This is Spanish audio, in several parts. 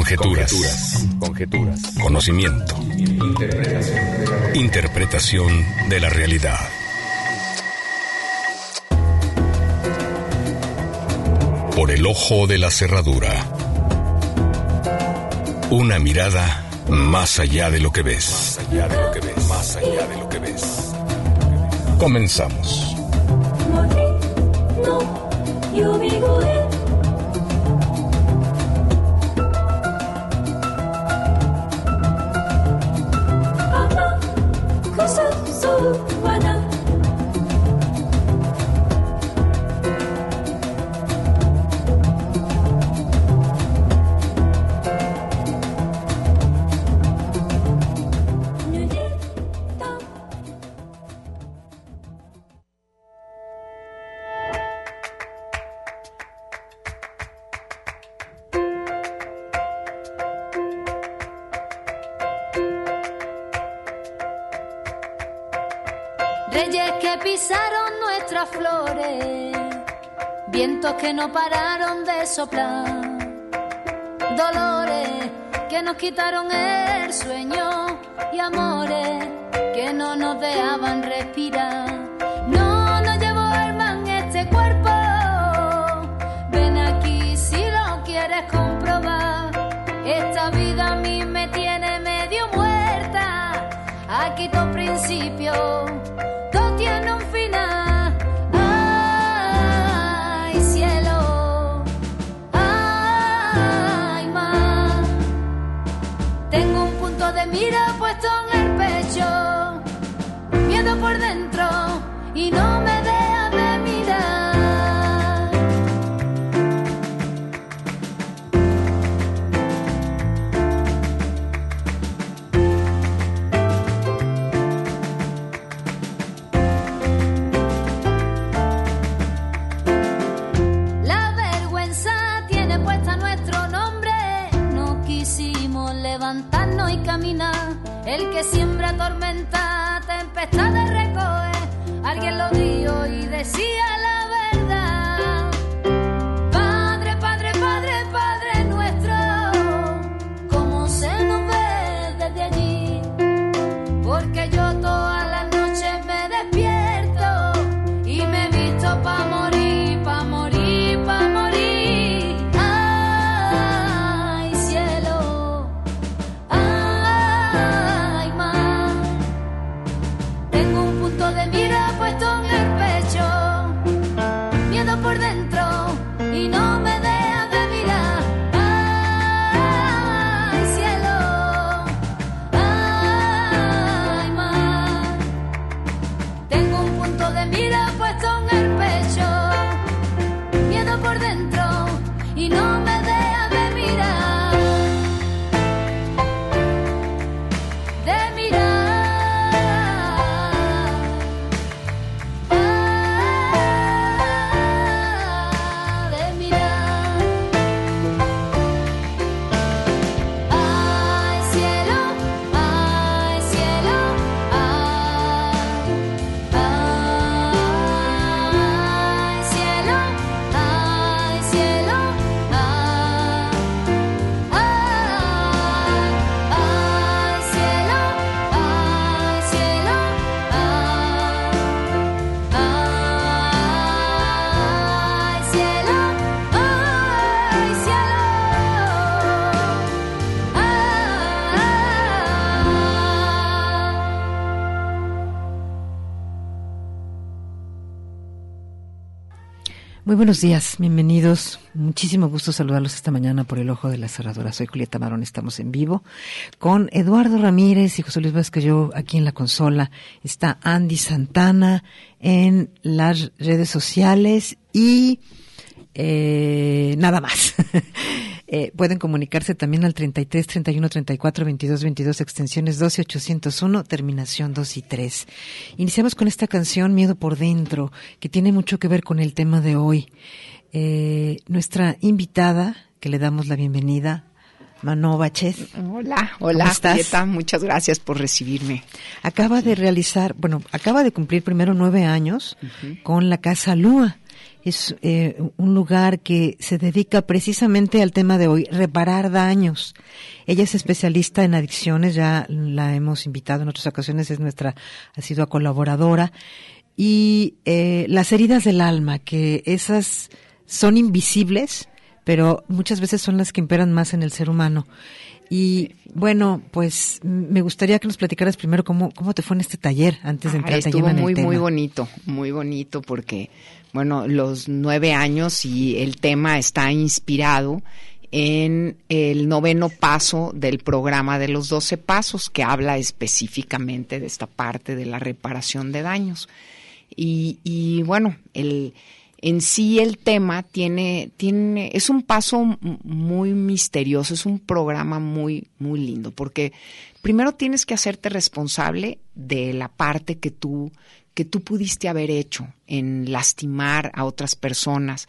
Conjeturas. Conocimiento. Interpretación de la realidad. Por el ojo de la cerradura. Una mirada más allá de lo que ves. Más allá de lo que ves. Comenzamos. Reyes que pisaron nuestras flores, vientos que no pararon de soplar, dolores que nos quitaron el sueño y amores que no nos dejaban respirar. No nos llevó alma en este cuerpo, ven aquí si lo quieres comprobar. Esta vida a mí me tiene medio muerta, aquí todo principio tiene un final. Ay, cielo, ay, mar. Tengo un punto de mira puesto en el pecho, miedo por dentro y no me deja de mirar. Levantarnos y caminar, el que siembra tormenta, tempestades recoge. Alguien lo dijo y decía la verdad. Padre, Padre, Padre, Padre nuestro, cómo se nos ve desde allí, porque yo todas las noches me despierto y me he visto pa' morir, pa' morir, pa' morir. Por dentro y no me deja de mirar. Ay, cielo, ay, mar. Tengo un punto de mira puesto en el pecho, miedo por dentro y no me deja de mirar. De mirar. Muy buenos días, bienvenidos. Muchísimo gusto saludarlos esta mañana por el ojo de la cerradura. Soy Julieta Marón, estamos en vivo con Eduardo Ramírez y José Luis Vázquez. Yo aquí en la consola está Andy Santana en las redes sociales y nada más. Pueden comunicarse también al 33 31 34 22 22, extensiones 12 801, terminación 2 y 3. Iniciamos con esta canción Miedo por Dentro, que tiene mucho que ver con el tema de hoy. Nuestra invitada, que le damos la bienvenida, Manó Bachet. Hola, Julieta, muchas gracias por recibirme. Acaba de cumplir primero 9 años con la Casa Lua. es un lugar que se dedica precisamente al tema de hoy, reparar daños. Ella es especialista en adicciones, ya la hemos invitado en otras ocasiones, es nuestra asidua colaboradora. Y las heridas del alma, que esas son invisibles, pero muchas veces son las que imperan más en el ser humano. Y bueno, pues me gustaría que nos platicaras primero cómo te fue en este taller antes de entrar estuvo en el tema. Muy bonito porque, bueno, los 9 años y el tema está inspirado en el 9º paso del programa de los 12 pasos, que habla específicamente de esta parte de la reparación de daños. Y bueno, en sí el tema es un paso muy misterioso, es un programa muy, muy lindo, porque primero tienes que hacerte responsable de la parte que tú pudiste haber hecho en lastimar a otras personas.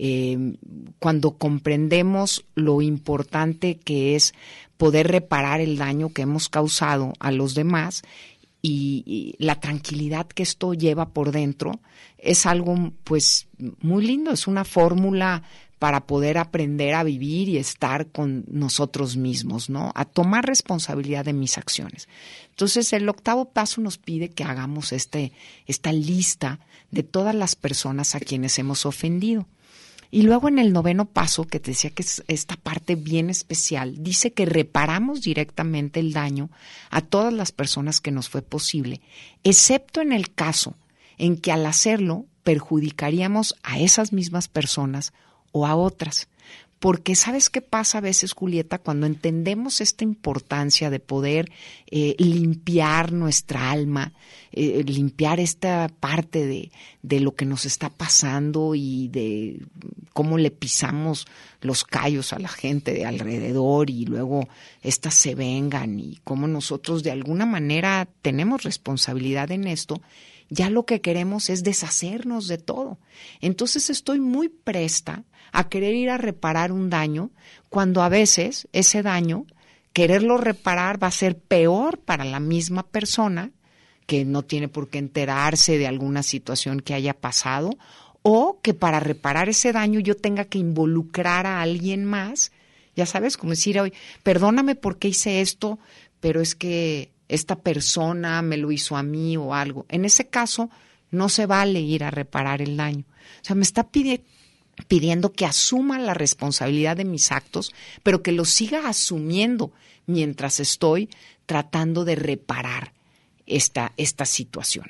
Cuando comprendemos lo importante que es poder reparar el daño que hemos causado a los demás, y la tranquilidad que esto lleva por dentro, es algo pues muy lindo, es una fórmula para poder aprender a vivir y estar con nosotros mismos, ¿no? A tomar responsabilidad de mis acciones. Entonces, el 8º paso nos pide que hagamos esta lista de todas las personas a quienes hemos ofendido. Y luego en el 9º paso, que te decía que es esta parte bien especial, dice que reparamos directamente el daño a todas las personas que nos fue posible, excepto en el caso en que al hacerlo perjudicaríamos a esas mismas personas o a otras. Porque ¿sabes qué pasa a veces, Julieta? Cuando entendemos esta importancia de poder limpiar nuestra alma, limpiar esta parte de lo que nos está pasando y de cómo le pisamos los callos a la gente de alrededor y luego estas se vengan y cómo nosotros de alguna manera tenemos responsabilidad en esto, ya lo que queremos es deshacernos de todo. Entonces estoy muy presta a querer ir a reparar un daño, cuando a veces ese daño, quererlo reparar va a ser peor para la misma persona, que no tiene por qué enterarse de alguna situación que haya pasado, o que para reparar ese daño yo tenga que involucrar a alguien más. Ya sabes, como decir, oye, perdóname porque hice esto, pero es que esta persona me lo hizo a mí o algo. En ese caso, no se vale ir a reparar el daño. O sea, me está pidiendo que asuma la responsabilidad de mis actos, pero que lo siga asumiendo mientras estoy tratando de reparar esta situación.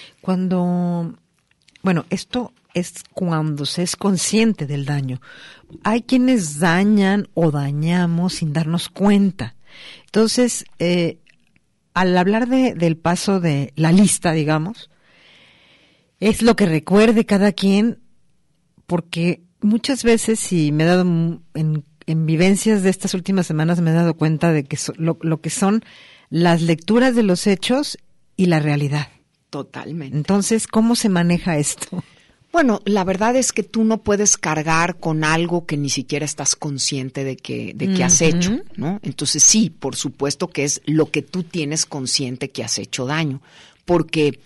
Esto es cuando se es consciente del daño. Hay quienes dañan o dañamos sin darnos cuenta. Entonces, al hablar del paso de la lista, digamos, es lo que recuerde cada quien, porque muchas veces, y me he dado en vivencias de estas últimas semanas, me he dado cuenta de que lo que son las lecturas de los hechos y la realidad. Totalmente. Entonces, ¿cómo se maneja esto? Bueno, la verdad es que tú no puedes cargar con algo que ni siquiera estás consciente de que has hecho, ¿no? Entonces sí, por supuesto que es lo que tú tienes consciente que has hecho daño, porque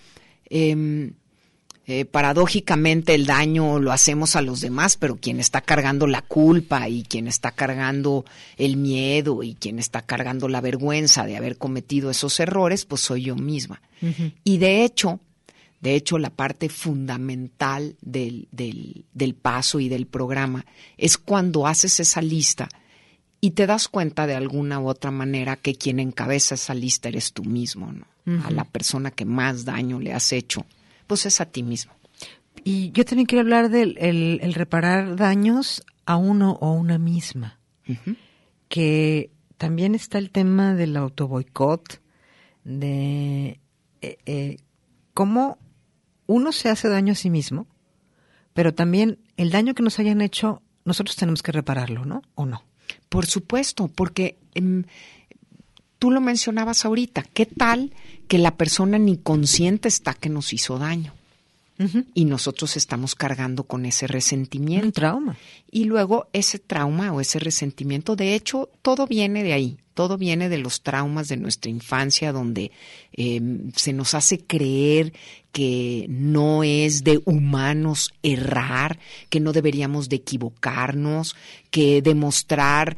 paradójicamente el daño lo hacemos a los demás, pero quien está cargando la culpa y quien está cargando el miedo y quien está cargando la vergüenza de haber cometido esos errores, pues soy yo misma. Uh-huh. Y de hecho, la parte fundamental del paso y del programa es cuando haces esa lista y te das cuenta de alguna u otra manera que quien encabeza esa lista eres tú mismo, ¿no? Uh-huh. A la persona que más daño le has hecho, pues es a ti mismo. Y yo también quiero hablar del el reparar daños a uno o una misma, uh-huh. Que también está el tema del autoboicot, de cómo uno se hace daño a sí mismo, pero también el daño que nos hayan hecho, nosotros tenemos que repararlo, ¿no? ¿O no? Por supuesto, porque tú lo mencionabas ahorita. ¿Qué tal que la persona ni consciente está que nos hizo daño? y nosotros estamos cargando con ese resentimiento. Un trauma. Y luego ese trauma o ese resentimiento, de hecho, todo viene de ahí, todo viene de los traumas de nuestra infancia, donde se nos hace creer que no es de humanos errar, que no deberíamos de equivocarnos, que demostrar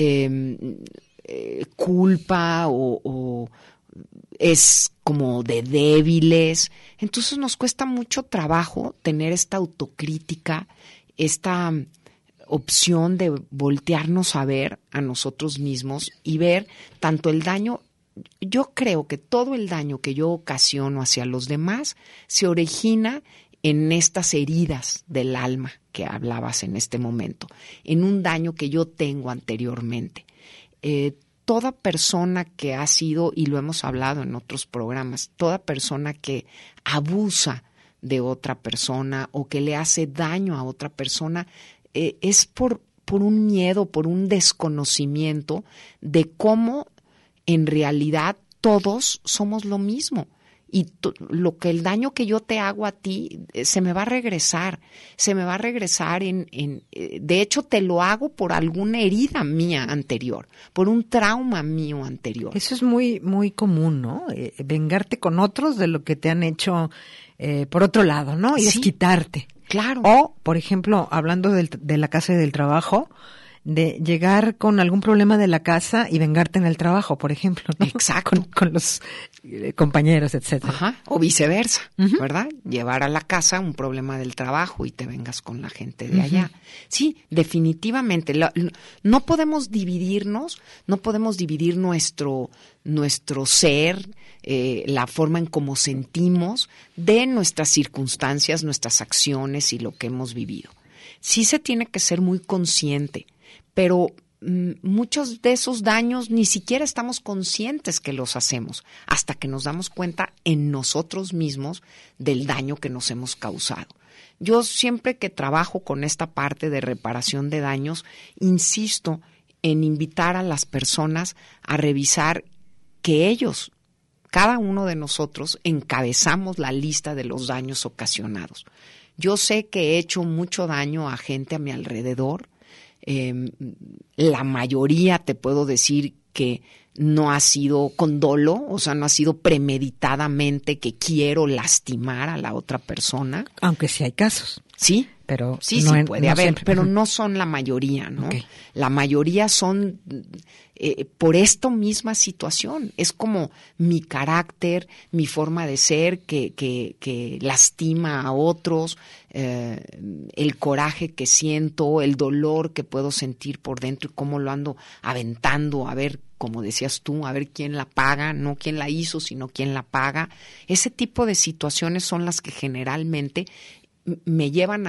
culpa o es como de débiles. Entonces nos cuesta mucho trabajo tener esta autocrítica, esta opción de voltearnos a ver a nosotros mismos y ver tanto el daño. Yo creo que todo el daño que yo ocasiono hacia los demás se origina en estas heridas del alma que hablabas en este momento, en un daño que yo tengo anteriormente. Toda persona que ha sido, y lo hemos hablado en otros programas, toda persona que abusa de otra persona o que le hace daño a otra persona, es por un miedo, por un desconocimiento de cómo en realidad todos somos lo mismo. Y el daño que yo te hago a ti se me va a regresar de hecho te lo hago por alguna herida mía anterior, por un trauma mío anterior. Eso es muy, muy común, ¿no? Vengarte con otros de lo que te han hecho por otro lado, ¿no? Y sí, es quitarte. Claro. O, por ejemplo, hablando de la casa y del trabajo, de llegar con algún problema de la casa y vengarte en el trabajo, por ejemplo, ¿no? Exacto. Con los compañeros, etcétera. Ajá. O viceversa, ¿verdad? Llevar a la casa un problema del trabajo y te vengas con la gente de allá. Sí, definitivamente. No podemos dividirnos, no podemos dividir nuestro ser, la forma en cómo sentimos de nuestras circunstancias, nuestras acciones y lo que hemos vivido. Sí se tiene que ser muy consciente, pero muchos de esos daños ni siquiera estamos conscientes que los hacemos hasta que nos damos cuenta en nosotros mismos del daño que nos hemos causado. Yo siempre que trabajo con esta parte de reparación de daños, insisto en invitar a las personas a revisar que ellos, cada uno de nosotros, encabezamos la lista de los daños ocasionados. Yo sé que he hecho mucho daño a gente a mi alrededor. La mayoría te puedo decir que no ha sido con dolo, o sea, no ha sido premeditadamente que quiero lastimar a la otra persona. Aunque sí hay casos. Sí, pero sí, no puede haber, siempre, pero no son la mayoría, ¿no? Okay. La mayoría son por esta misma situación. Es como mi carácter, mi forma de ser que lastima a otros, el coraje que siento, el dolor que puedo sentir por dentro y cómo lo ando aventando, a ver, como decías tú, a ver quién la paga, no quién la hizo, sino quién la paga. Ese tipo de situaciones son las que generalmente me llevan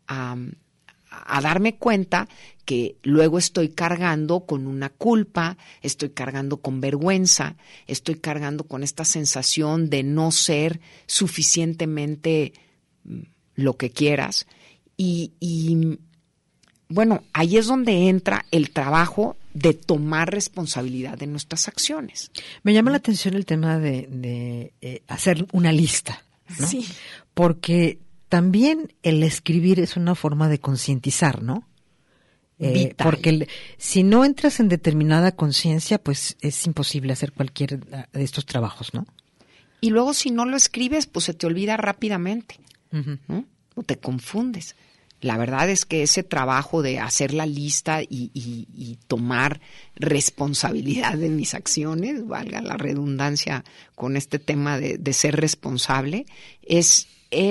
a darme cuenta que luego estoy cargando con una culpa, estoy cargando con vergüenza, estoy cargando con esta sensación de no ser suficientemente lo que quieras. Y bueno, ahí es donde entra el trabajo de tomar responsabilidad de nuestras acciones. Me llama la atención el tema de hacer una lista, ¿no? Sí. Porque también el escribir es una forma de concientizar, ¿no? Porque si no entras en determinada conciencia, pues es imposible hacer cualquier de estos trabajos, ¿no? Y luego si no lo escribes, pues se te olvida rápidamente, ¿no? O te confundes. La verdad es que ese trabajo de hacer la lista y tomar responsabilidad de mis acciones, valga la redundancia con este tema de ser responsable, es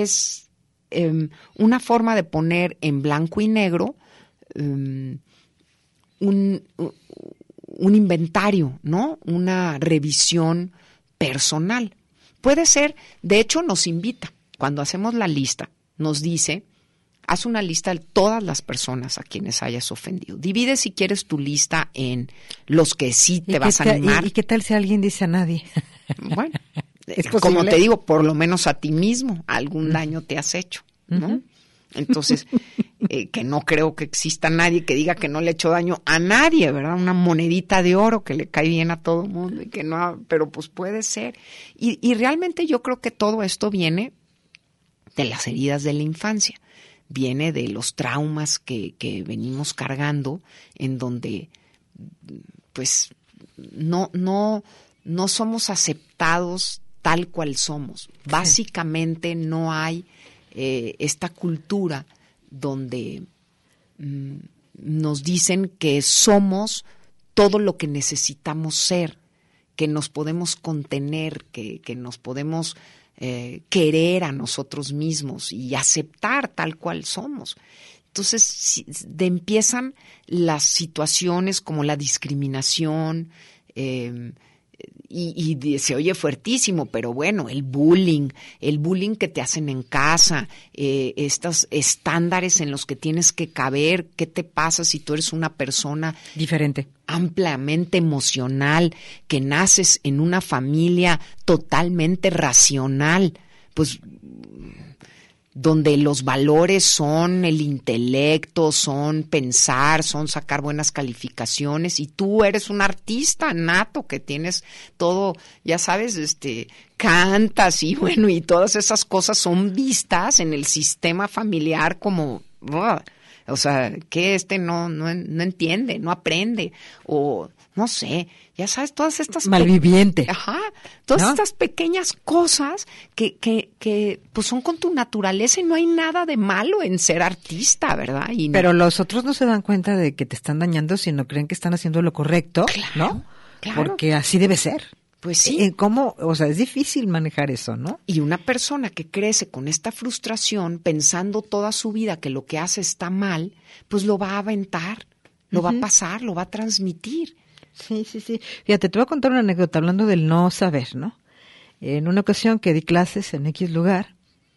una forma de poner en blanco y negro un inventario, ¿no? Una revisión personal. Puede ser, de hecho nos invita, cuando hacemos la lista, nos dice, haz una lista de todas las personas a quienes hayas ofendido. Divide si quieres tu lista en los que sí te vas a animar. ¿Y qué tal si alguien dice a nadie? Bueno, como te digo, por lo menos a ti mismo algún daño te has hecho, ¿no? Entonces, que no creo que exista nadie que diga que no le ha hecho daño a nadie, ¿verdad? Una monedita de oro que le cae bien a todo el mundo y que no, pero pues puede ser. Y realmente yo creo que todo esto viene de las heridas de la infancia. Viene de los traumas que venimos cargando, en donde pues no somos aceptados tal cual somos. Básicamente no hay esta cultura donde nos dicen que somos todo lo que necesitamos ser, que nos podemos contener, que nos podemos querer a nosotros mismos y aceptar tal cual somos. Entonces empiezan las situaciones como la discriminación, y se oye fuertísimo, pero bueno, el bullying que te hacen en casa, estos estándares en los que tienes que caber. ¿Qué te pasa si tú eres una persona diferente, ampliamente emocional, que naces en una familia totalmente racional? Pues donde los valores son el intelecto, son pensar, son sacar buenas calificaciones, y tú eres un artista nato que tienes todo, ya sabes, cantas y bueno, y todas esas cosas son vistas en el sistema familiar como, o sea, que no entiende, no aprende, o no sé, ya sabes, todas estas malviviente. Todas estas pequeñas cosas que pues son con tu naturaleza, y no hay nada de malo en ser artista, ¿verdad? Pero los otros no se dan cuenta de que te están dañando, sino creen que están haciendo lo correcto, claro, ¿no? Claro. Porque así debe ser. Pues sí. ¿Cómo? O sea, es difícil manejar eso, ¿no? Y una persona que crece con esta frustración, pensando toda su vida que lo que hace está mal, pues lo va a aventar, lo va a pasar, lo va a transmitir. Sí. Fíjate, te voy a contar una anécdota hablando del no saber, ¿no? En una ocasión que di clases en X lugar,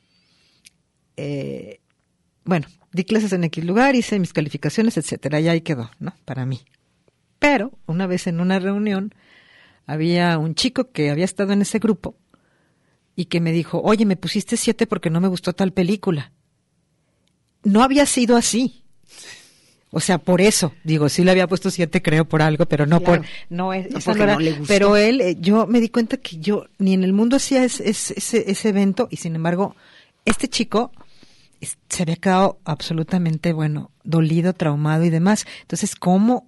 di clases en X lugar, hice mis calificaciones, etcétera, y ahí quedó, ¿no? Para mí. Pero una vez en una reunión había un chico que había estado en ese grupo y que me dijo, oye, me pusiste 7 porque no me gustó tal película. No había sido así. O sea, por eso, digo, sí le había puesto 7, creo, por algo, pero no claro. no era. No le gustó. Pero él, yo me di cuenta que yo ni en el mundo hacía ese evento, y sin embargo, este chico se había quedado absolutamente, dolido, traumado y demás. Entonces, ¿cómo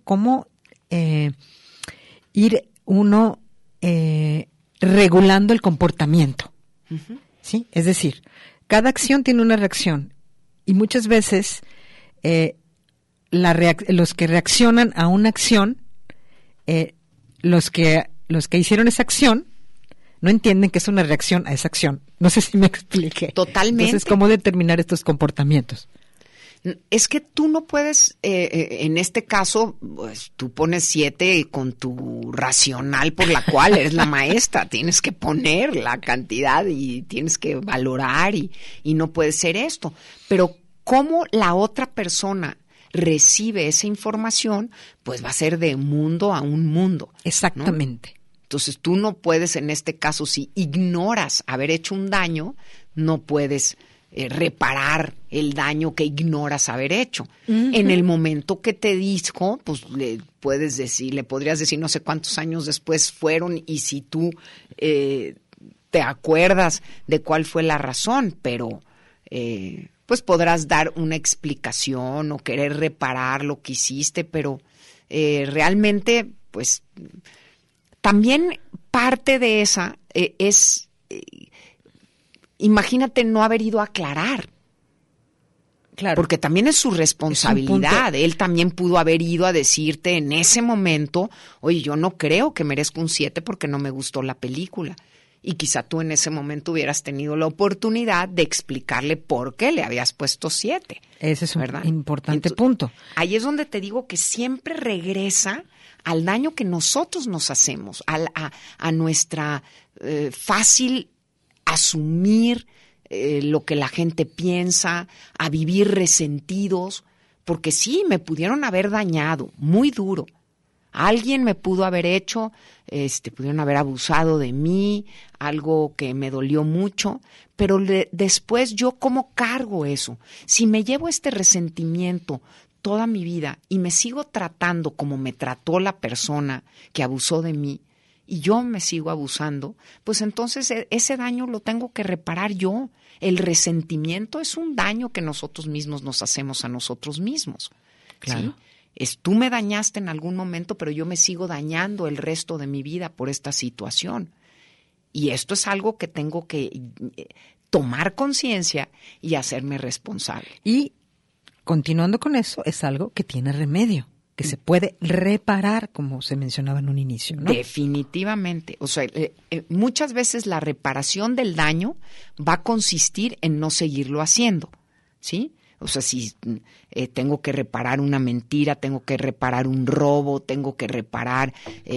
ir uno regulando el comportamiento? Uh-huh. ¿Sí? Es decir, cada acción tiene una reacción, y muchas veces los que reaccionan a una acción, los que hicieron esa acción no entienden que es una reacción a esa acción. No sé si me expliqué. Totalmente. Entonces, ¿cómo determinar estos comportamientos? Es que tú no puedes, en este caso, pues tú pones 7 con tu racional por la cual eres la maestra. Tienes que poner la cantidad y tienes que valorar y no puede ser esto. Pero cómo la otra persona recibe esa información, pues va a ser de mundo a un mundo. Exactamente. ¿No? Entonces tú no puedes, en este caso, si ignoras haber hecho un daño, no puedes reparar el daño que ignoras haber hecho. Uh-huh. En el momento que te dijo, pues le podrías decir no sé cuántos años después fueron, y si tú te acuerdas de cuál fue la razón, pero pues podrás dar una explicación o querer reparar lo que hiciste, pero realmente, pues también parte de esa es, imagínate no haber ido a aclarar. Claro. Porque también es su responsabilidad. Él también pudo haber ido a decirte en ese momento, oye, yo no creo que merezco un 7 porque no me gustó la película. Y quizá tú en ese momento hubieras tenido la oportunidad de explicarle por qué le habías puesto 7. Ese es un ¿verdad? Importante punto. Ahí es donde te digo que siempre regresa al daño que nosotros nos hacemos, a nuestra fácil asumir lo que la gente piensa, a vivir resentidos, porque sí, me pudieron haber dañado muy duro. Alguien me pudo haber hecho, pudieron haber abusado de mí, algo que me dolió mucho, pero después yo ¿cómo cargo eso? Si me llevo este resentimiento toda mi vida y me sigo tratando como me trató la persona que abusó de mí, y yo me sigo abusando, pues entonces ese daño lo tengo que reparar yo. El resentimiento es un daño que nosotros mismos nos hacemos a nosotros mismos. Claro. ¿Sí? Tú me dañaste en algún momento, pero yo me sigo dañando el resto de mi vida por esta situación. Y esto es algo que tengo que tomar conciencia y hacerme responsable. Y continuando con eso, es algo que tiene remedio, que se puede reparar, como se mencionaba en un inicio, ¿no? Definitivamente. O sea, muchas veces la reparación del daño va a consistir en no seguirlo haciendo, ¿sí? O sea, si tengo que reparar una mentira, tengo que reparar un robo, tengo que reparar,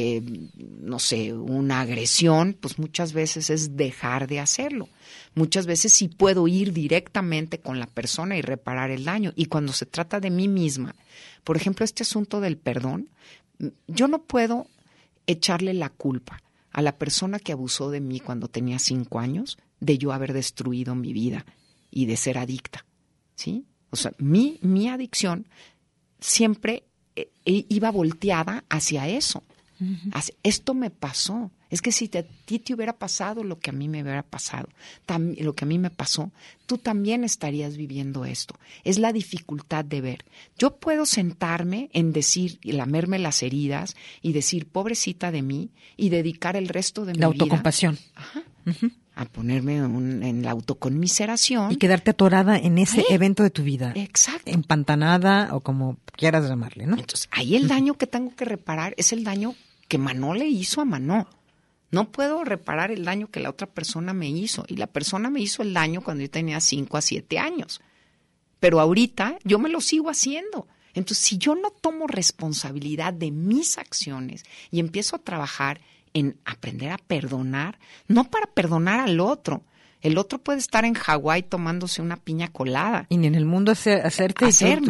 no sé, una agresión, pues muchas veces es dejar de hacerlo. Muchas veces sí puedo ir directamente con la persona y reparar el daño. Y cuando se trata de mí misma, por ejemplo, este asunto del perdón, yo no puedo echarle la culpa a la persona que abusó de mí cuando tenía 5 años de yo haber destruido mi vida y de ser adicta, ¿sí? O sea, mi adicción siempre iba volteada hacia eso. Uh-huh. Esto me pasó. Es que si a ti te hubiera pasado lo que a mí me hubiera pasado, lo que a mí me pasó, tú también estarías viviendo esto. Es la dificultad de ver. Yo puedo sentarme en decir y lamerme las heridas y decir, pobrecita de mí, y dedicar el resto de mi vida. La autocompasión. Ajá. Uh-huh. A ponerme en la autoconmiseración. Y quedarte atorada en ese evento de tu vida. Exacto. Empantanada o como quieras llamarle, ¿no? Entonces, ahí el daño que tengo que reparar es el daño que Manó le hizo a Manó. No puedo reparar el daño que la otra persona me hizo. Y la persona me hizo el daño cuando yo tenía 5 a 7 años. Pero ahorita yo me lo sigo haciendo. Entonces, si yo no tomo responsabilidad de mis acciones y empiezo a trabajar en aprender a perdonar, no para perdonar al otro. El otro puede estar en Hawái tomándose una piña colada. Y en el mundo hacerme.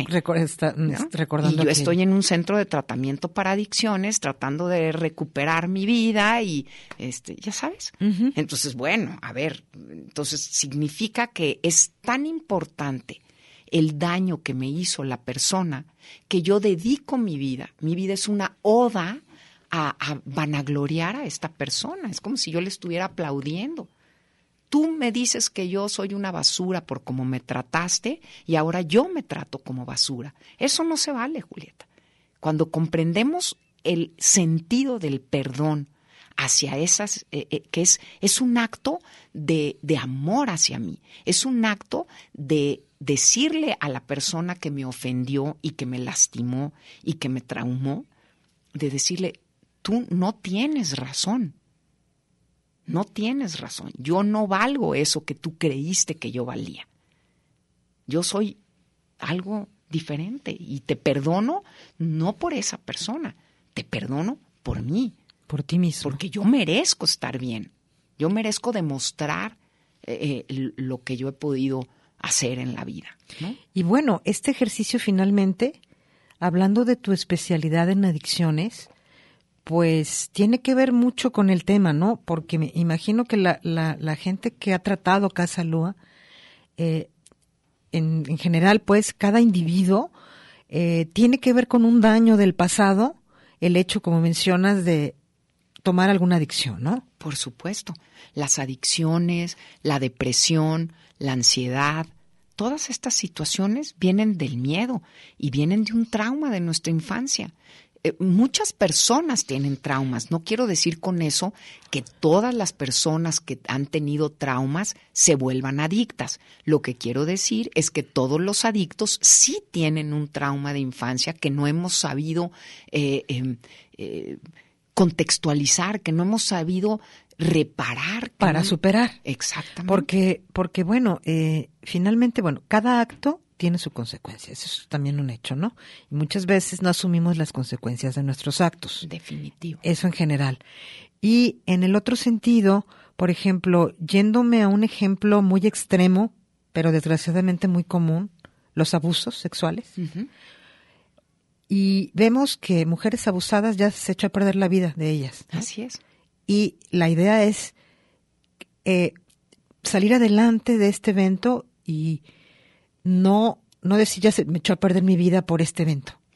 ¿No? Recordando y yo estoy en un centro de tratamiento para adicciones, tratando de recuperar mi vida y, ya sabes. Uh-huh. Entonces, bueno, a ver, entonces significa que es tan importante el daño que me hizo la persona que yo dedico mi vida. Mi vida es una oda a vanagloriar a esta persona. Es como si yo le estuviera aplaudiendo. Tú me dices que yo soy una basura por cómo me trataste y ahora yo me trato como basura. Eso no se vale, Julieta. Cuando comprendemos el sentido del perdón hacia esas, que es un acto de amor hacia mí, es un acto de decirle a la persona que me ofendió y que me lastimó y que me traumó, de decirle, tú no tienes razón. No tienes razón. Yo no valgo eso que tú creíste que yo valía. Yo soy algo diferente y te perdono no por esa persona, te perdono por mí. Por ti mismo. Porque yo merezco estar bien. Yo merezco demostrar lo que yo he podido hacer en la vida, ¿no? Y bueno, este ejercicio finalmente, hablando de tu especialidad en adicciones, pues tiene que ver mucho con el tema, ¿no? Porque me imagino que la gente que ha tratado Casa Lua, en general, pues cada individuo tiene que ver con un daño del pasado, el hecho, como mencionas, de tomar alguna adicción, ¿no? Por supuesto. Las adicciones, la depresión, la ansiedad, todas estas situaciones vienen del miedo y vienen de un trauma de nuestra infancia. Muchas personas tienen traumas. No quiero decir con eso que todas las personas que han tenido traumas se vuelvan adictas. Lo que quiero decir es que todos los adictos sí tienen un trauma de infancia que no hemos sabido contextualizar, que no hemos sabido reparar. Para superar. Exactamente. Porque bueno, finalmente, bueno, cada acto tiene su consecuencia. Eso es también un hecho, ¿no? Y muchas veces no asumimos las consecuencias de nuestros actos. Definitivo. Eso en general. Y en el otro sentido, por ejemplo, yéndome a un ejemplo muy extremo, pero desgraciadamente muy común, los abusos sexuales. Uh-huh. Y vemos que mujeres abusadas ya se echa a perder la vida de ellas, ¿no? Así es. Y la idea es salir adelante de este evento y no decir ya se me echó a perder mi vida por este evento.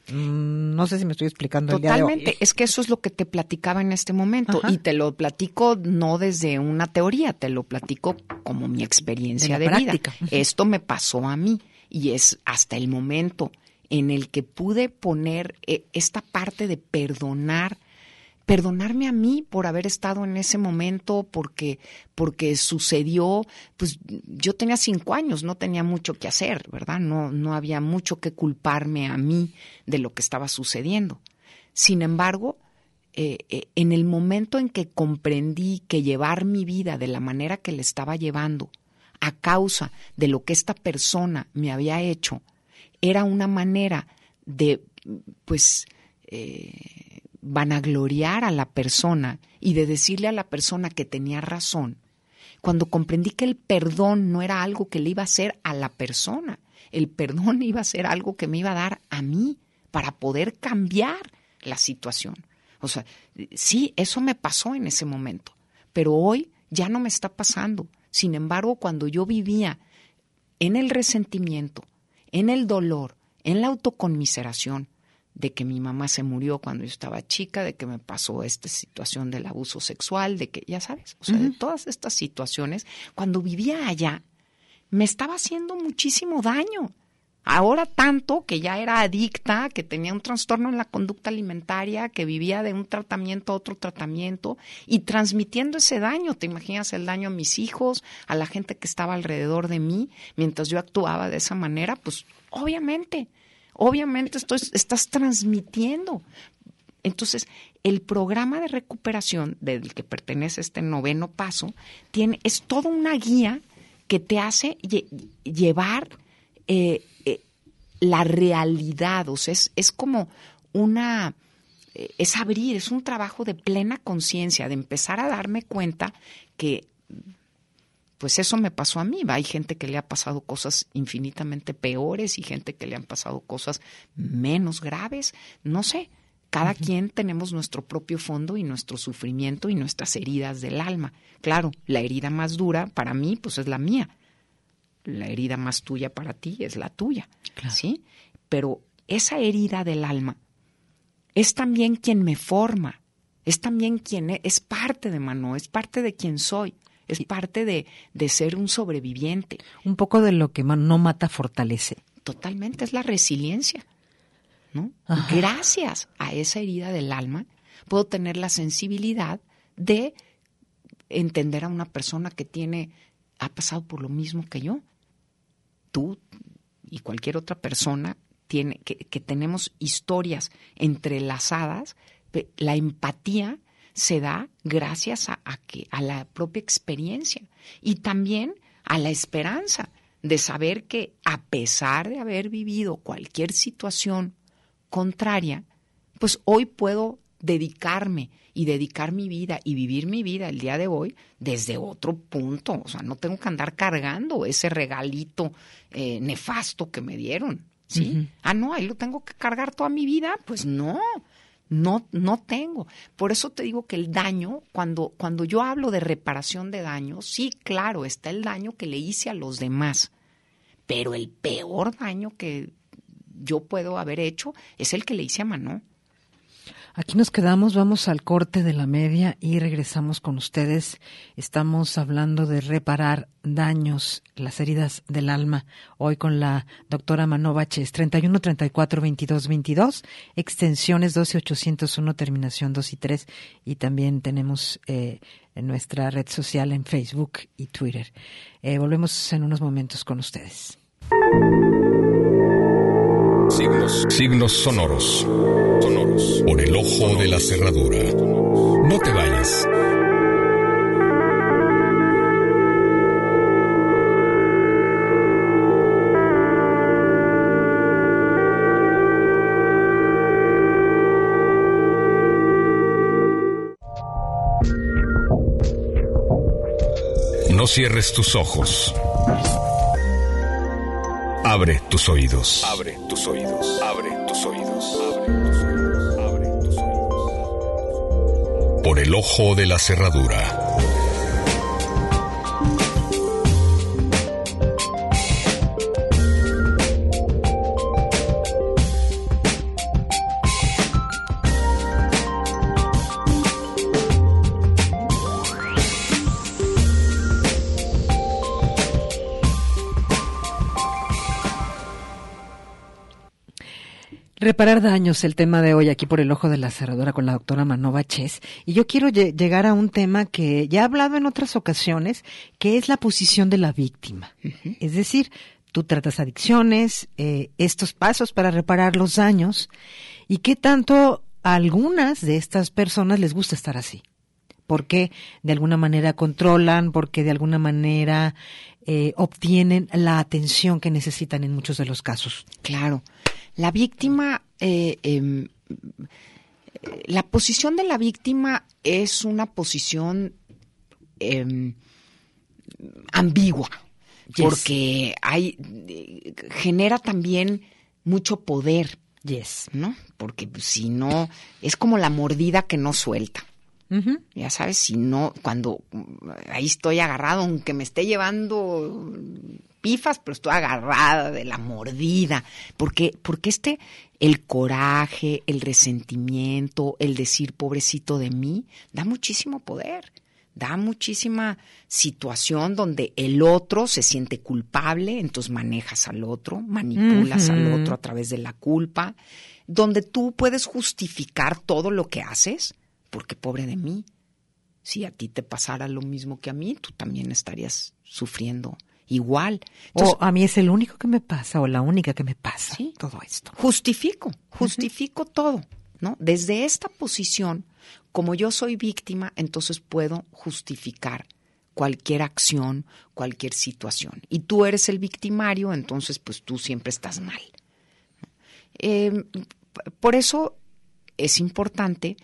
No sé si me estoy explicando. Totalmente. El día de hoy. Es que eso es lo que te platicaba en este momento. Ajá. Y te lo platico no desde una teoría, te lo platico como mi experiencia de vida. Esto me pasó a mí y es hasta el momento en el que pude poner esta parte de perdonarme a mí por haber estado en ese momento, porque sucedió, pues yo tenía 5 años, no tenía mucho que hacer, ¿verdad? No había mucho que culparme a mí de lo que estaba sucediendo. Sin embargo, en el momento en que comprendí que llevar mi vida de la manera que la estaba llevando, a causa de lo que esta persona me había hecho, era una manera de, pues, vanagloriar a la persona y de decirle a la persona que tenía razón, cuando comprendí que el perdón no era algo que le iba a hacer a la persona, el perdón iba a ser algo que me iba a dar a mí para poder cambiar la situación. O sea, sí, eso me pasó en ese momento, pero hoy ya no me está pasando. Sin embargo, cuando yo vivía en el resentimiento, en el dolor, en la autoconmiseración, de que mi mamá se murió cuando yo estaba chica, de que me pasó esta situación del abuso sexual, de que, ya sabes, o sea, de todas estas situaciones, cuando vivía allá, me estaba haciendo muchísimo daño. Ahora tanto que ya era adicta, que tenía un trastorno en la conducta alimentaria, que vivía de un tratamiento a otro tratamiento y transmitiendo ese daño. ¿Te imaginas el daño a mis hijos, a la gente que estaba alrededor de mí, mientras yo actuaba de esa manera? Pues obviamente estás transmitiendo. Entonces, el programa de recuperación del que pertenece este 9º paso es toda una guía que te hace llevar la realidad. O sea, es como es abrir, es un trabajo de plena conciencia, de empezar a darme cuenta que pues eso me pasó a mí. Hay gente que le ha pasado cosas infinitamente peores y gente que le han pasado cosas menos graves. No sé, cada quien tenemos nuestro propio fondo y nuestro sufrimiento y nuestras heridas del alma. Claro, la herida más dura para mí, pues es la mía. La herida más tuya para ti es la tuya, claro. ¿Sí? Pero esa herida del alma es también quien me forma, es también quien es parte de Manó, es parte de quien soy. Es parte de ser un sobreviviente. Un poco de lo que no mata fortalece. Totalmente, es la resiliencia, ¿no? Ajá. Gracias a esa herida del alma, puedo tener la sensibilidad de entender a una persona que ha pasado por lo mismo que yo. Tú y cualquier otra persona que tenemos historias entrelazadas. La empatía se da gracias a la propia experiencia y también a la esperanza de saber que a pesar de haber vivido cualquier situación contraria, pues hoy puedo dedicarme y dedicar mi vida y vivir mi vida el día de hoy desde otro punto. O sea, no tengo que andar cargando ese regalito nefasto que me dieron, ¿sí? No, ahí lo tengo que cargar toda mi vida. Pues no tengo. Por eso te digo que el daño, cuando yo hablo de reparación de daño, sí, claro, está el daño que le hice a los demás, pero el peor daño que yo puedo haber hecho es el que le hice a Manó. Aquí nos quedamos, vamos al corte de la media y regresamos con ustedes. Estamos hablando de reparar daños, las heridas del alma, hoy con la doctora Manó Baches, 31 34 22 22, extensiones 12 801, terminación 2 y 3, y también tenemos en nuestra red social en Facebook y Twitter. Volvemos en unos momentos con ustedes. Signos sonoros. Por el ojo de la cerradura. No te vayas. No cierres tus ojos. Abre tus oídos. Abre tus oídos. Abre tus oídos. Abre tus oídos. Abre tus oídos. Por el ojo de la cerradura. Reparar daños, el tema de hoy aquí por el ojo de la cerradura con la doctora Manova Chess. Y yo quiero llegar a un tema que ya he hablado en otras ocasiones, que es la posición de la víctima. Uh-huh. Es decir, tú tratas adicciones, estos pasos para reparar los daños, y qué tanto a algunas de estas personas les gusta estar así. Porque de alguna manera controlan, porque de alguna manera obtienen la atención que necesitan en muchos de los casos. Claro. La víctima, la posición de la víctima es una posición ambigua, yes, porque genera también mucho poder, yes, ¿no? Porque si no, es como la mordida que no suelta. Uh-huh. Ya sabes, si no, cuando ahí estoy agarrado, aunque me esté llevando pifas, pero estoy agarrada de la mordida, porque el coraje, el resentimiento, el decir pobrecito de mí, da muchísimo poder, da muchísima situación donde el otro se siente culpable, entonces manejas al otro, manipulas uh-huh. al otro a través de la culpa, donde tú puedes justificar todo lo que haces, porque pobre de mí, si a ti te pasara lo mismo que a mí, tú también estarías sufriendo igual. Entonces, o a mí es el único que me pasa o la única que me pasa, ¿sí? Todo esto. Justifico uh-huh. todo, ¿no? Desde esta posición, como yo soy víctima, entonces puedo justificar cualquier acción, cualquier situación. Y tú eres el victimario, entonces pues tú siempre estás mal. Por eso es importante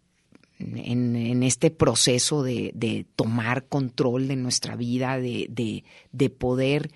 en este proceso de tomar control de nuestra vida, de poder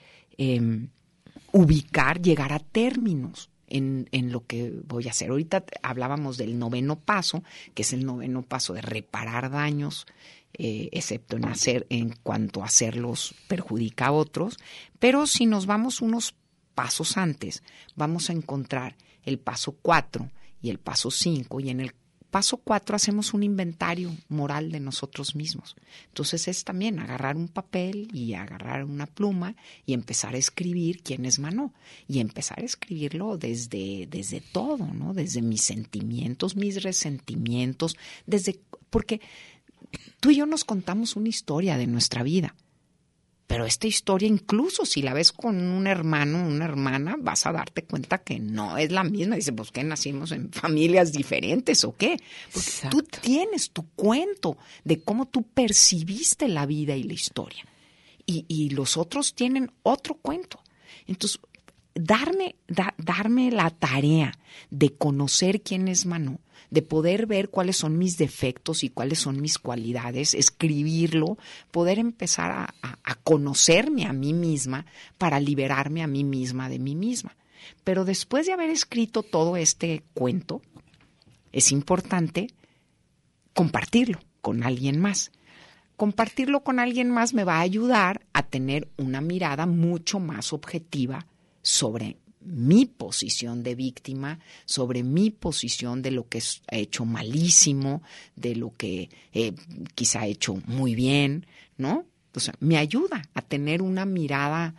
ubicar, llegar a términos en lo que voy a hacer. Ahorita hablábamos del 9º paso, que es el 9º paso de reparar daños, excepto en cuanto a hacerlos perjudica a otros. Pero si nos vamos unos pasos antes, vamos a encontrar el paso 4 y el paso 5, y en el paso 4 hacemos un inventario moral de nosotros mismos. Entonces es también agarrar un papel y agarrar una pluma y empezar a escribir quién es Manó. Y empezar a escribirlo desde todo, ¿no? Desde mis sentimientos, mis resentimientos, porque tú y yo nos contamos una historia de nuestra vida. Pero esta historia, incluso si la ves con un hermano, una hermana, vas a darte cuenta que no es la misma. Dice, pues, ¿qué? ¿Nacimos en familias diferentes o qué? Porque exacto, tú tienes tu cuento de cómo tú percibiste la vida y la historia. Y los otros tienen otro cuento. Entonces, darme la tarea de conocer quién es Manó, de poder ver cuáles son mis defectos y cuáles son mis cualidades, escribirlo, poder empezar a conocerme a mí misma para liberarme a mí misma de mí misma. Pero después de haber escrito todo este cuento, es importante compartirlo con alguien más. Compartirlo con alguien más me va a ayudar a tener una mirada mucho más objetiva sobre mi posición de víctima, sobre mi posición de lo que he hecho malísimo, de lo que quizá he hecho muy bien, ¿no? O sea, me ayuda a tener una mirada,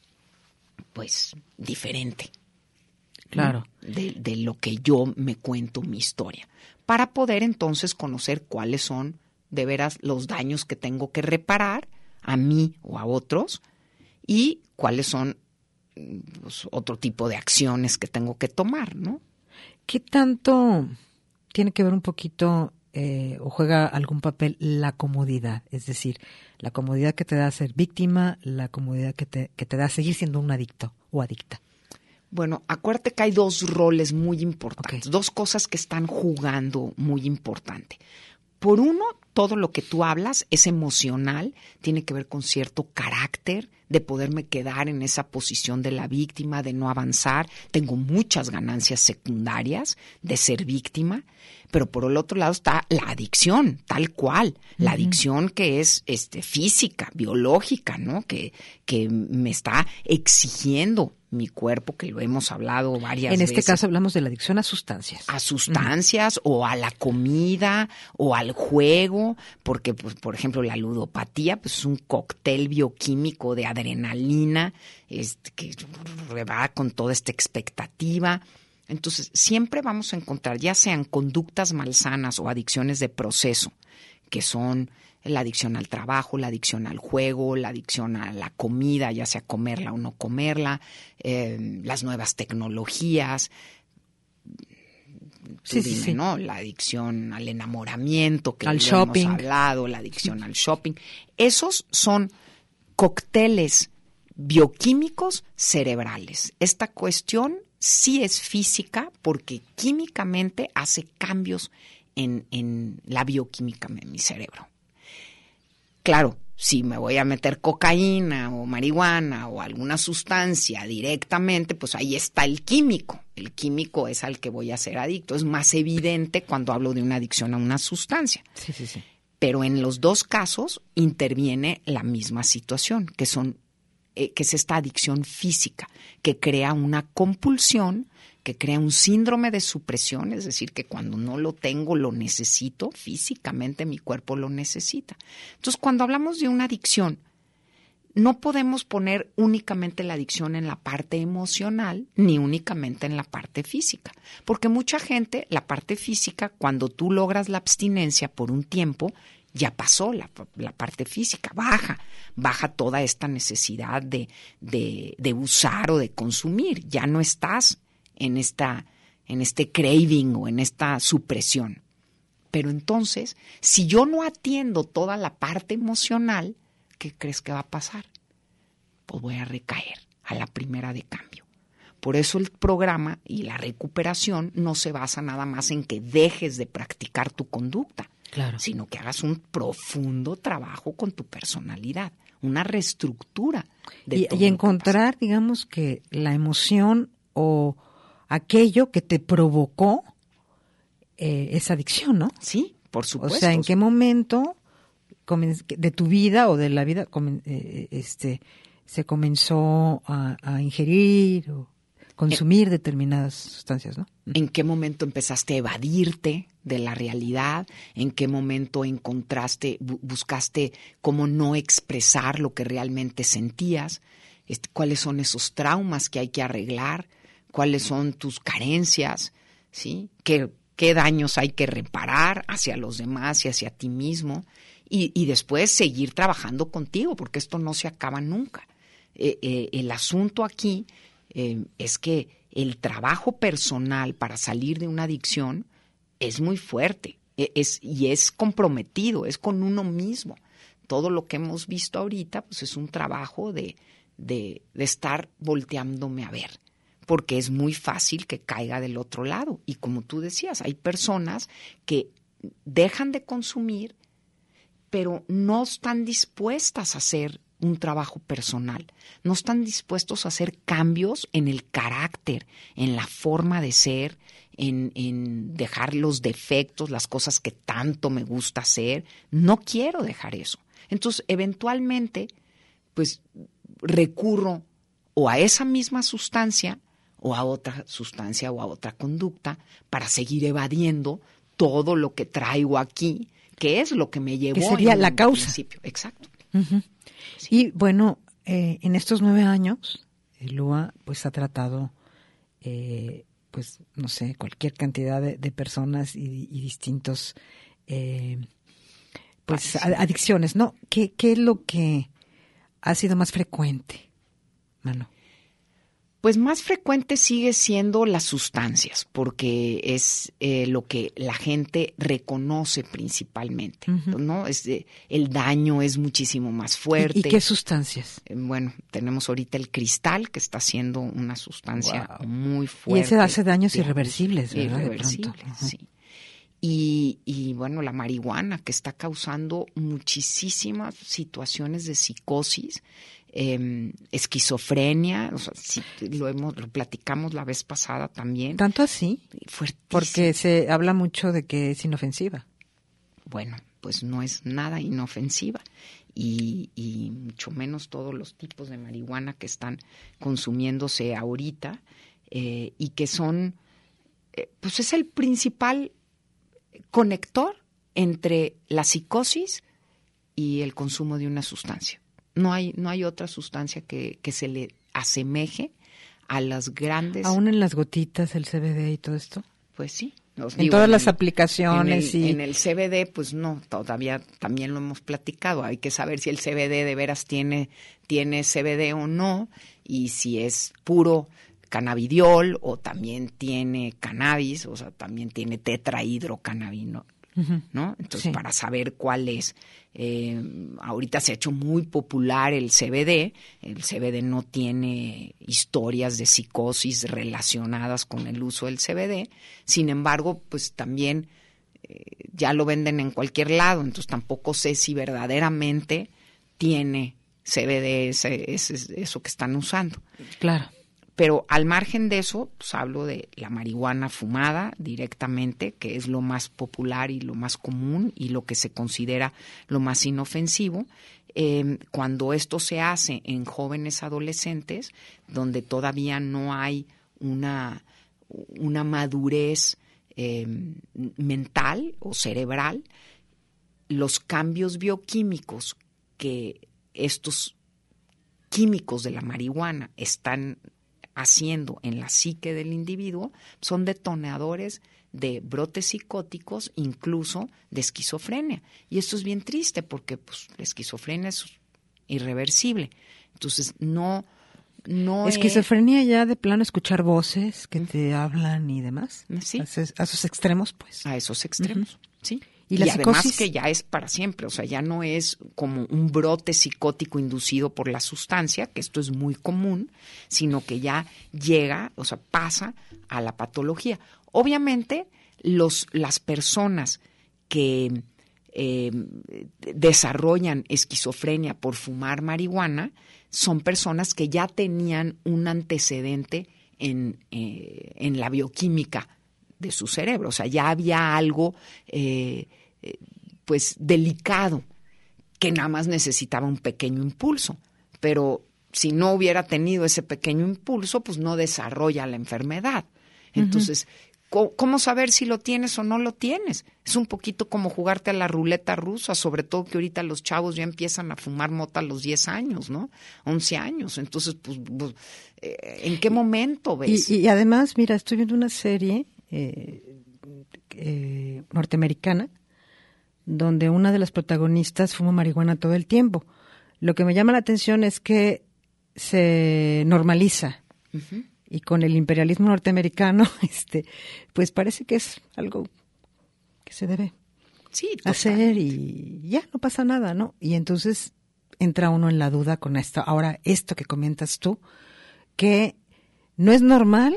pues, diferente. Claro. ¿No? De lo que yo me cuento mi historia, para poder entonces conocer cuáles son de veras los daños que tengo que reparar a mí o a otros y cuáles son pues, otro tipo de acciones que tengo que tomar, ¿no? ¿Qué tanto tiene que ver un poquito o juega algún papel la comodidad? Es decir, la comodidad que te da ser víctima, la comodidad que te da seguir siendo un adicto o adicta. Bueno, acuérdate que hay dos roles muy importantes, okay, dos cosas que están jugando muy importante. Por uno, todo lo que tú hablas es emocional, tiene que ver con cierto carácter, de poderme quedar en esa posición de la víctima, de no avanzar. Tengo muchas ganancias secundarias de ser víctima, pero por el otro lado está la adicción, tal cual. La adicción que es física, biológica, ¿no? Que me está exigiendo mi cuerpo, que lo hemos hablado varias veces. En este caso hablamos de la adicción a sustancias. A sustancias o a la comida o al juego, porque, pues, por ejemplo, la ludopatía pues, es un cóctel bioquímico de adrenalina que va con toda esta expectativa. Entonces, siempre vamos a encontrar, ya sean conductas malsanas o adicciones de proceso, que son la adicción al trabajo, la adicción al juego, la adicción a la comida, ya sea comerla o no comerla, las nuevas tecnologías, Sí. ¿no? La adicción al enamoramiento, que al ya shopping. hemos hablado, la adicción al shopping. Esos son cócteles bioquímicos cerebrales. Esta cuestión sí es física porque químicamente hace cambios en la bioquímica de mi cerebro. Claro, si me voy a meter cocaína o marihuana o alguna sustancia directamente, pues ahí está el químico. El químico es al que voy a ser adicto. Es más evidente cuando hablo de una adicción a una sustancia. Sí. Pero en los dos casos interviene la misma situación, que es esta adicción física, que crea una compulsión, que crea un síndrome de supresión, es decir, que cuando no lo tengo lo necesito, físicamente mi cuerpo lo necesita. Entonces, cuando hablamos de una adicción, no podemos poner únicamente la adicción en la parte emocional, ni únicamente en la parte física, porque mucha gente, la parte física, cuando tú logras la abstinencia por un tiempo, ya pasó la parte física, baja toda esta necesidad de usar o de consumir, ya no estás en este craving o en esta supresión. Pero entonces, si yo no atiendo toda la parte emocional, ¿qué crees que va a pasar? Pues voy a recaer a la primera de cambio. Por eso el programa y la recuperación no se basa nada más en que dejes de practicar tu conducta, Claro. sino que hagas un profundo trabajo con tu personalidad, una reestructura de todo Y encontrar, digamos, que la emoción o aquello que te provocó esa adicción, ¿no? Sí, por supuesto. O sea, ¿en qué momento de tu vida o de la vida se comenzó a ingerir o consumir determinadas sustancias, ¿no? ¿En qué momento empezaste a evadirte de la realidad? ¿En qué momento buscaste cómo no expresar lo que realmente sentías? ¿Cuáles son esos traumas que hay que arreglar? ¿Cuáles son tus carencias? ¿Sí? ¿Qué daños hay que reparar hacia los demás y hacia ti mismo? Y después seguir trabajando contigo, porque esto no se acaba nunca. El asunto aquí es que el trabajo personal para salir de una adicción es muy fuerte y es comprometido, es con uno mismo. Todo lo que hemos visto ahorita pues es un trabajo de estar volteándome a ver, porque es muy fácil que caiga del otro lado. Y como tú decías, hay personas que dejan de consumir, pero no están dispuestas a hacer un trabajo personal, no están dispuestos a hacer cambios en el carácter, en la forma de ser, en dejar los defectos, las cosas que tanto me gusta hacer. No quiero dejar eso. Entonces, eventualmente, pues recurro o a esa misma sustancia o a otra sustancia o a otra conducta para seguir evadiendo todo lo que traigo aquí, que es lo que me llevó. Que sería la causa. Principio. Exacto. Uh-huh. Sí. Y bueno, en estos 9 años, Lua pues ha tratado, pues no sé, cualquier cantidad de personas y distintos, pues adicciones, ¿no? ¿Qué es lo que ha sido más frecuente, Manu? Pues más frecuente sigue siendo las sustancias, porque es lo que la gente reconoce principalmente, uh-huh. ¿no? El daño es muchísimo más fuerte. ¿Y qué sustancias? Bueno, tenemos ahorita el cristal, que está siendo una sustancia muy fuerte. Y ese hace daños irreversibles, ¿verdad? Irreversibles, uh-huh. Sí. Y bueno, la marihuana, que está causando muchísimas situaciones de psicosis, esquizofrenia, o sea, sí, lo platicamos la vez pasada también. ¿Tanto así? Fuertísimo. Porque se habla mucho de que es inofensiva. Bueno, pues no es nada inofensiva y mucho menos todos los tipos de marihuana que están consumiéndose ahorita y que son, pues es el principal conector entre la psicosis y el consumo de una sustancia. No hay otra sustancia que se le asemeje a las grandes... Aún en las gotitas, el CBD y todo esto. Pues sí. En todas las aplicaciones. En el CBD, pues no, todavía también lo hemos platicado. Hay que saber si el CBD de veras tiene CBD o no, y si es puro cannabidiol o también tiene cannabis, o sea, también tiene tetrahidrocannabinol, ¿no? Entonces, sí, para saber cuál es. Ahorita se ha hecho muy popular el CBD. El CBD no tiene historias de psicosis relacionadas con el uso del CBD. Sin embargo, pues también ya lo venden en cualquier lado, entonces tampoco sé si verdaderamente tiene CBD eso que están usando. Claro. Pero al margen de eso, pues hablo de la marihuana fumada directamente, que es lo más popular y lo más común y lo que se considera lo más inofensivo. Cuando esto se hace en jóvenes adolescentes, donde todavía no hay una madurez mental o cerebral, los cambios bioquímicos que estos químicos de la marihuana están haciendo en la psique del individuo son detonadores de brotes psicóticos, incluso de esquizofrenia. Y esto es bien triste porque pues, la esquizofrenia es irreversible. Entonces, no esquizofrenia ya de plano escuchar voces que te hablan y demás. Sí. A esos extremos, pues. A esos extremos, sí. Y además que ya es para siempre, o sea, ya no es como un brote psicótico inducido por la sustancia, que esto es muy común, sino que ya llega, o sea, pasa a la patología. Obviamente, las personas que desarrollan esquizofrenia por fumar marihuana son personas que ya tenían un antecedente en la bioquímica de su cerebro, o sea, ya había algo pues delicado que nada más necesitaba un pequeño impulso, pero si no hubiera tenido ese pequeño impulso, pues no desarrolla la enfermedad. Entonces, ¿cómo saber si lo tienes o no lo tienes? Es un poquito como jugarte a la ruleta rusa, sobre todo que ahorita los chavos ya empiezan a fumar mota a los 10 años, ¿no? 11 años. Entonces, pues ¿en qué momento ves? Y además, mira, estoy viendo una serie norteamericana donde una de las protagonistas fuma marihuana todo el tiempo. Lo que me llama la atención es que se normaliza. Y con el imperialismo norteamericano, pues parece que es algo que se debe hacer y ya no pasa nada, ¿no? Y entonces entra uno en la duda con esto. Ahora, esto que comentas tú, que no es normal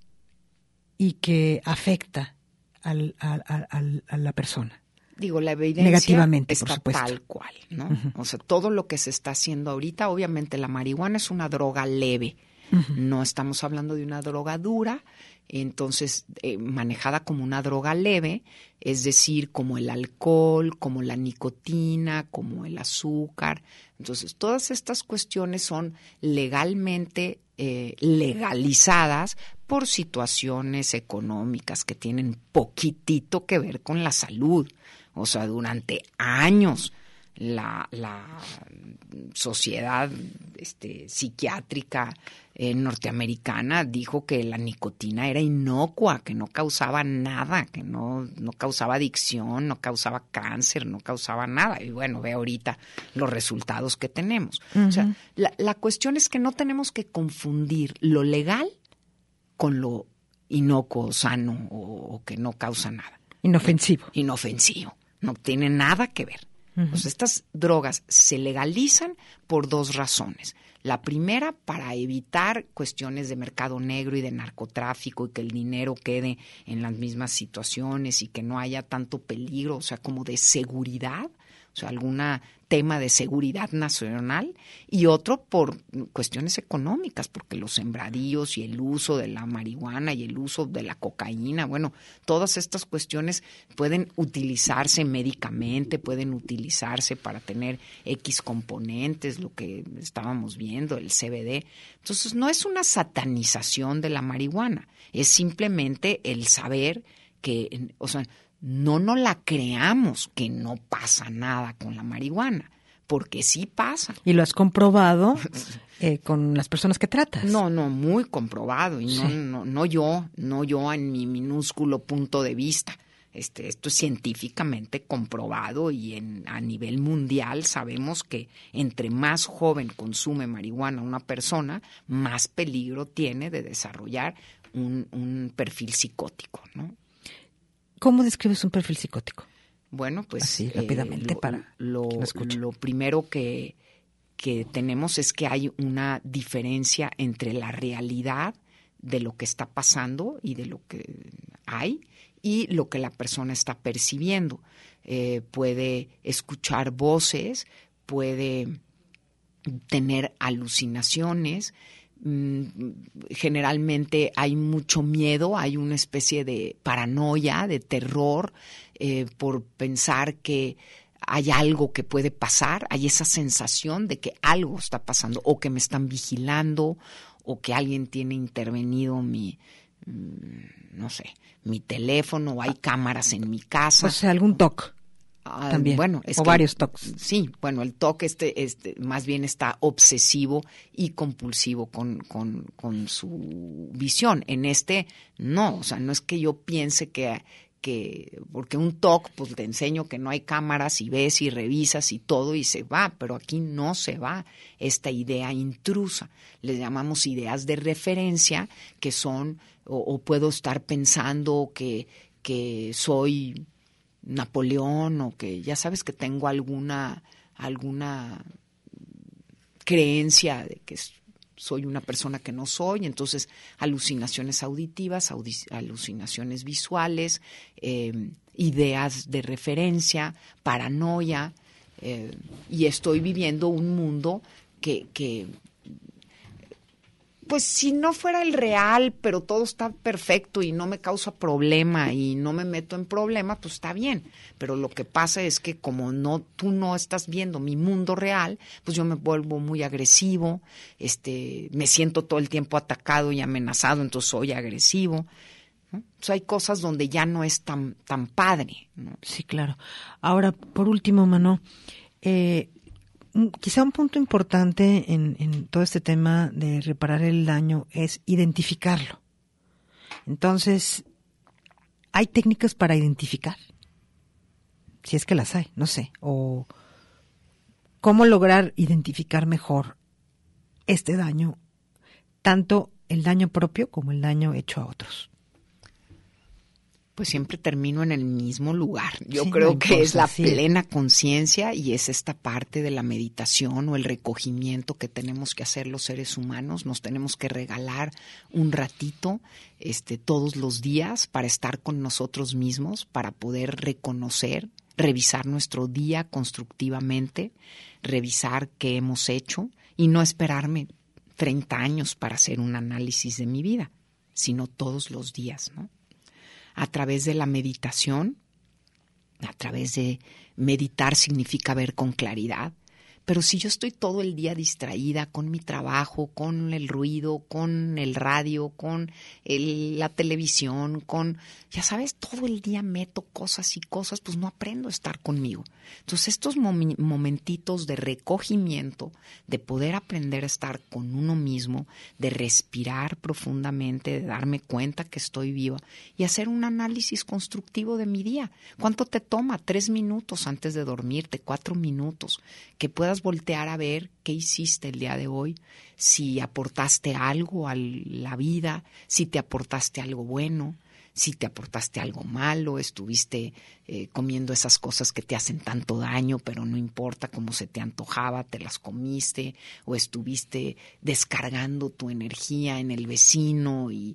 y que afecta a la persona. Digo, la evidencia negativamente, está por supuesto, tal cual, ¿no? O sea, todo lo que se está haciendo ahorita, obviamente la marihuana es una droga leve. No estamos hablando de una droga dura, entonces manejada como una droga leve, es decir, como el alcohol, como la nicotina, como el azúcar. Entonces, todas estas cuestiones son legalmente legalizadas por situaciones económicas que tienen poquitito que ver con la salud. O sea, durante años la sociedad psiquiátrica norteamericana dijo que la nicotina era inocua, que no causaba nada, que no causaba adicción, no causaba cáncer, no causaba nada. Y bueno, ve ahorita los resultados que tenemos. O sea, la cuestión es que no tenemos que confundir lo legal con lo inocuo, sano o que no causa nada. Inofensivo. No tiene nada que ver. Pues estas drogas se legalizan por dos razones. La primera, para evitar cuestiones de mercado negro y de narcotráfico y que el dinero quede en las mismas situaciones y que no haya tanto peligro, o sea, como de seguridad, o sea, algún tema de seguridad nacional, y otro por cuestiones económicas, porque los sembradíos y el uso de la marihuana y el uso de la cocaína, bueno, todas estas cuestiones pueden utilizarse médicamente, pueden utilizarse para tener X componentes, lo que estábamos viendo, el CBD. Entonces, no es una satanización de la marihuana, es simplemente el saber que, o sea, no nos la creamos que no pasa nada con la marihuana, porque sí pasa. ¿Y lo has comprobado con las personas que tratas? No, muy comprobado. Y Sí. no yo en mi minúsculo punto de vista. Esto es científicamente comprobado y a nivel mundial sabemos que entre más joven consume marihuana una persona, más peligro tiene de desarrollar un perfil psicótico, ¿no? ¿Cómo describes un perfil psicótico? Bueno, pues así rápidamente para quien lo escuche. Lo primero que tenemos es que hay una diferencia entre la realidad de lo que está pasando y de lo que hay y lo que la persona está percibiendo. Puede escuchar voces, puede tener alucinaciones. Generalmente hay mucho miedo, hay una especie de paranoia, de terror, por pensar que hay algo que puede pasar, hay esa sensación de que algo está pasando o que me están vigilando o que alguien tiene intervenido mi teléfono, o hay cámaras en mi casa. O sea, algún TOC. También. Bueno, o varios TOCs. Sí, bueno, el TOC más bien está obsesivo y compulsivo con su visión. En no, o sea, no es que yo piense que porque un TOC, pues te enseño que no hay cámaras y ves y revisas y todo y se va, pero aquí no se va esta idea intrusa. Les llamamos ideas de referencia que son, o puedo estar pensando que soy Napoleón o que ya sabes que tengo alguna creencia de que soy una persona que no soy, entonces alucinaciones auditivas, alucinaciones visuales, ideas de referencia, paranoia, y estoy viviendo un mundo que pues si no fuera el real, pero todo está perfecto y no me causa problema y no me meto en problemas, pues está bien. Pero lo que pasa es que como tú no estás viendo mi mundo real, pues yo me vuelvo muy agresivo, me siento todo el tiempo atacado y amenazado, entonces soy agresivo, ¿no? O sea, hay cosas donde ya no es tan padre, ¿no? Sí, claro. Ahora, por último, Mano, quizá un punto importante en todo este tema de reparar el daño es identificarlo. Entonces, ¿hay técnicas para identificar? Si es que las hay, no sé. O cómo lograr identificar mejor este daño, tanto el daño propio como el daño hecho a otros. Pues siempre termino en el mismo lugar. Yo sí, creo no que importa, es la sí. plena conciencia y es esta parte de la meditación o el recogimiento que tenemos que hacer los seres humanos. Nos tenemos que regalar un ratito todos los días para estar con nosotros mismos, para poder reconocer, revisar nuestro día constructivamente, revisar qué hemos hecho y no esperarme 30 años para hacer un análisis de mi vida, sino todos los días, ¿no? A través de la meditación, a través de meditar significa ver con claridad, pero si yo estoy todo el día distraída con mi trabajo, con el ruido, con el radio, con la televisión, ya sabes, todo el día meto cosas y cosas, pues no aprendo a estar conmigo. Entonces estos momentitos de recogimiento, de poder aprender a estar con uno mismo, de respirar profundamente, de darme cuenta que estoy viva y hacer un análisis constructivo de mi día. ¿Cuánto te toma? 3 minutos antes de dormirte, 4 minutos, que puedas voltear a ver qué hiciste el día de hoy, si aportaste algo a la vida, si te aportaste algo bueno, si te aportaste algo malo, estuviste comiendo esas cosas que te hacen tanto daño, pero no importa, como se te antojaba, te las comiste, o estuviste descargando tu energía en el vecino y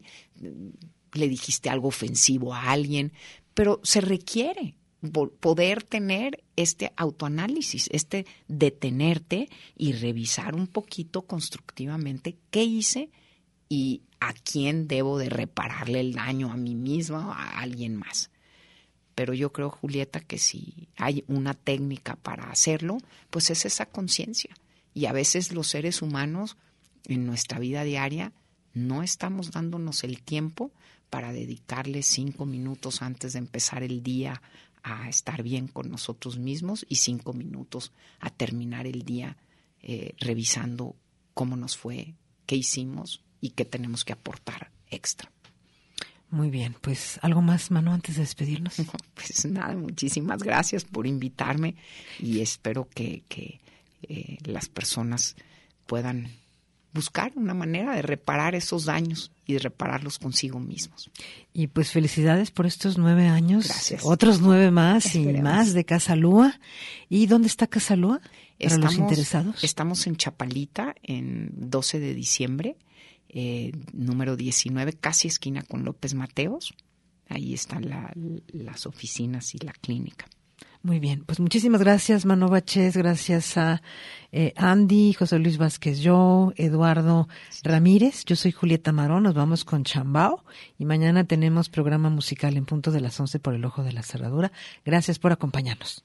le dijiste algo ofensivo a alguien, pero se requiere poder tener este autoanálisis, detenerte y revisar un poquito constructivamente qué hice y a quién debo de repararle el daño, a mí misma o a alguien más. Pero yo creo, Julieta, que si hay una técnica para hacerlo, pues es esa conciencia. Y a veces los seres humanos en nuestra vida diaria no estamos dándonos el tiempo para dedicarle 5 minutos antes de empezar el día a estar bien con nosotros mismos y 5 minutos a terminar el día revisando cómo nos fue, qué hicimos y qué tenemos que aportar extra. Muy bien, pues algo más, Manu, antes de despedirnos. Pues nada, muchísimas gracias por invitarme y espero que las personas puedan buscar una manera de reparar esos daños y de repararlos consigo mismos. Y pues felicidades por estos 9 años. Gracias. Otros 9 más. Esperemos. Y más de Casa Lúa. ¿Y dónde está Casa Lúa? Para los interesados. Estamos en Chapalita, en 12 de diciembre, número 19, casi esquina con López Mateos. Ahí están las oficinas y la clínica. Muy bien, pues muchísimas gracias, Manu Baches, gracias a Andy, José Luis Vázquez, yo, Eduardo Ramírez, yo soy Julieta Marón, nos vamos con Chambao y mañana tenemos programa musical en punto de las 11 por el Ojo de la Cerradura. Gracias por acompañarnos.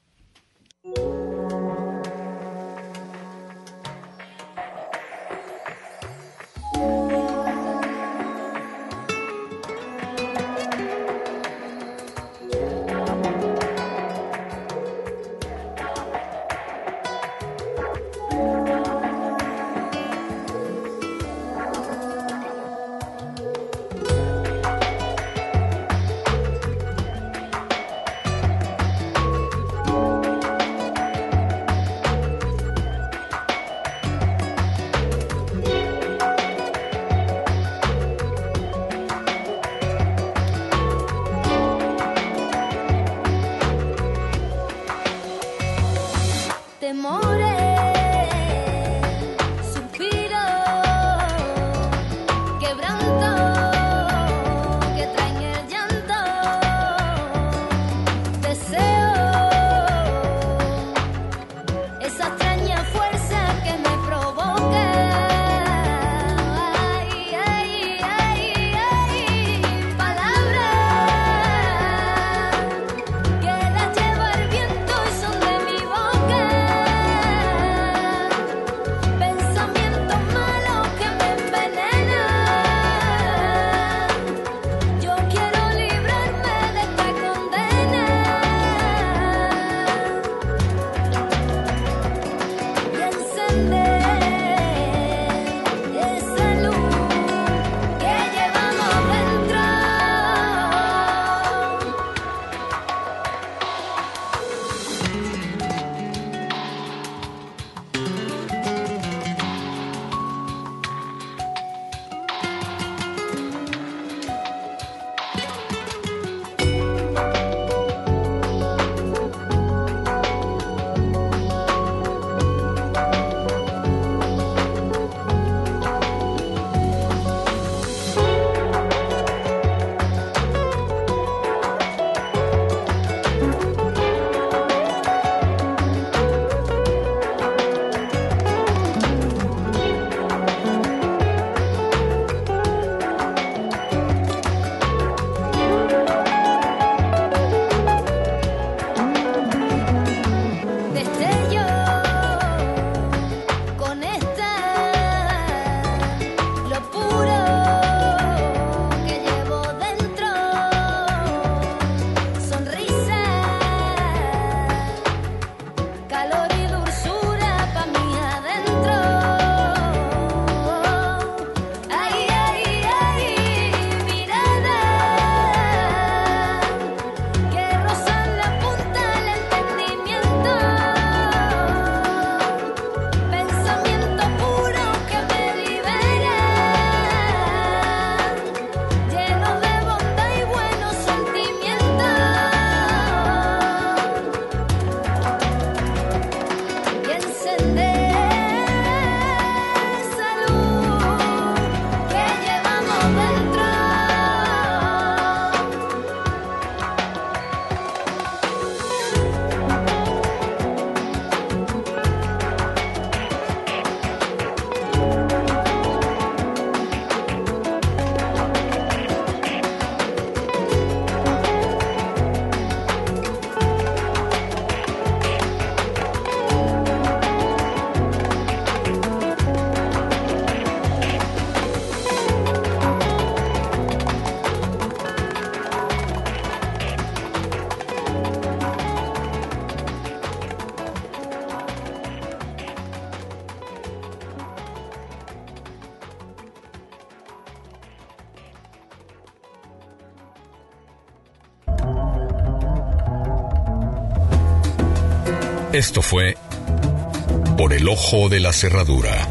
Esto fue Por el Ojo de la Cerradura.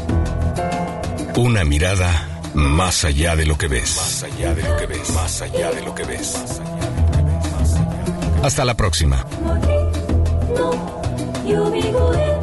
Una mirada más allá de lo que ves. Más allá de lo que ves. Más allá de lo que ves. Hasta la próxima.